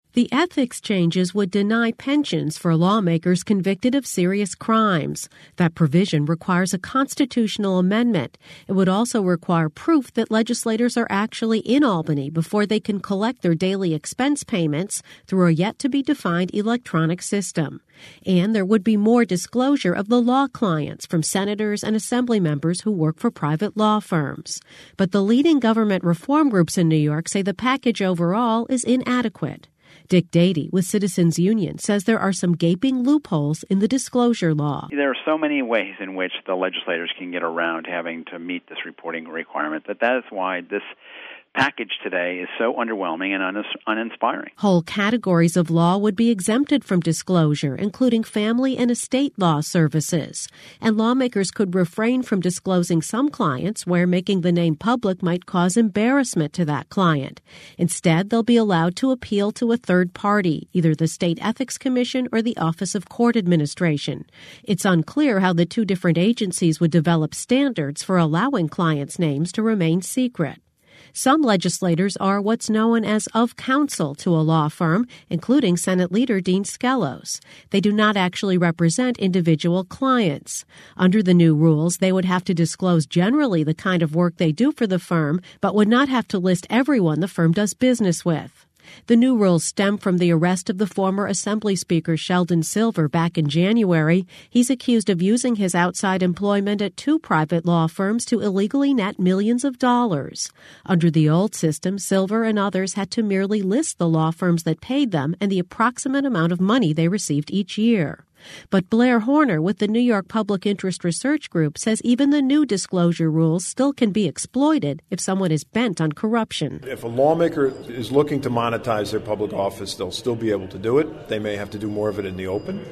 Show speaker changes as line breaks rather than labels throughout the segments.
The ethics changes would deny pensions for lawmakers convicted of serious crimes. That provision requires a constitutional amendment. It would also require proof that legislators are actually in Albany before they can collect their daily expense payments through a yet-to-be-defined electronic system. And there would be more disclosure of the law clients from senators and assembly members who work for private law firms. But the leading government reform groups in New York say the package overall is inadequate. Dick Dady with Citizens Union says there are some gaping loopholes in the disclosure law.
There are so many ways in which the legislators can get around having to meet this reporting requirement that is why this package today is so underwhelming and uninspiring.
Whole categories of law would be exempted from disclosure, including family and estate law services. And lawmakers could refrain from disclosing some clients where making the name public might cause embarrassment to that client. Instead, they'll be allowed to appeal to a third party, either the State Ethics Commission or the Office of Court Administration. It's unclear how the two different agencies would develop standards for allowing clients' names to remain secret. Some legislators are what's known as of counsel to a law firm, including Senate Leader Dean Skelos. They do not actually represent individual clients. Under the new rules, they would have to disclose generally the kind of work they do for the firm, but would not have to list everyone the firm does business with. The new rules stem from the arrest of the former Assembly Speaker Sheldon Silver back in January. He's accused of using his outside employment at two private law firms to illegally net millions of dollars. Under the old system, Silver and others had to merely list the law firms that paid them and the approximate amount of money they received each year. But Blair Horner with the New York Public Interest Research Group says even the new disclosure rules still can be exploited if someone is bent on corruption.
If a lawmaker is looking to monetize their public office, they'll still be able to do it. They may have to do more of it in the open.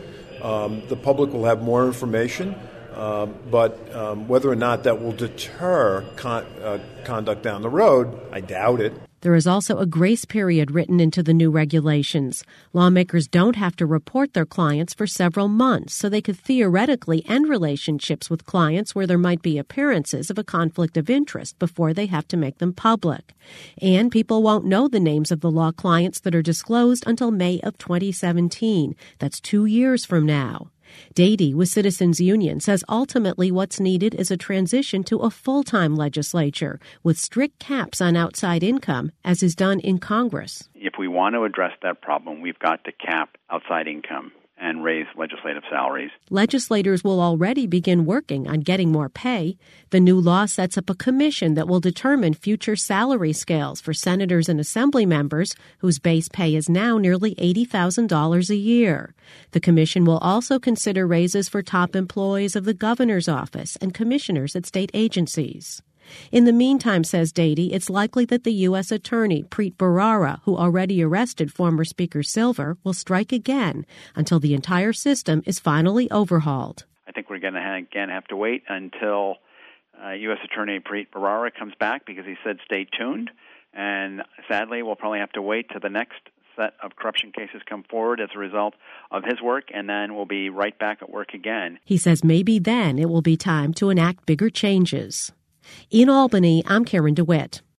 The public will have more information, but whether or not that will deter conduct down the road, I doubt it.
There is also a grace period written into the new regulations. Lawmakers don't have to report their clients for several months, so they could theoretically end relationships with clients where there might be appearances of a conflict of interest before they have to make them public. And people won't know the names of the law clients that are disclosed until May of 2017. That's 2 years from now. Dady with Citizens Union says ultimately what's needed is a transition to a full-time legislature with strict caps on outside income, as is done in Congress.
If we want to address that problem, we've got to cap outside income and raise legislative salaries.
Legislators will already begin working on getting more pay. The new law sets up a commission that will determine future salary scales for senators and assembly members whose base pay is now nearly $80,000 a year. The commission will also consider raises for top employees of the governor's office and commissioners at state agencies. In the meantime, says Dady, it's likely that the U.S. Attorney, Preet Bharara, who already arrested former Speaker Silver, will strike again until the entire system is finally overhauled.
I think we're going to again have to wait until U.S. Attorney Preet Bharara comes back because he said stay tuned. And sadly, we'll probably have to wait till the next set of corruption cases come forward as a result of his work, and then we'll be right back at work again.
He says maybe then it will be time to enact bigger changes. In Albany, I'm Karen DeWitt.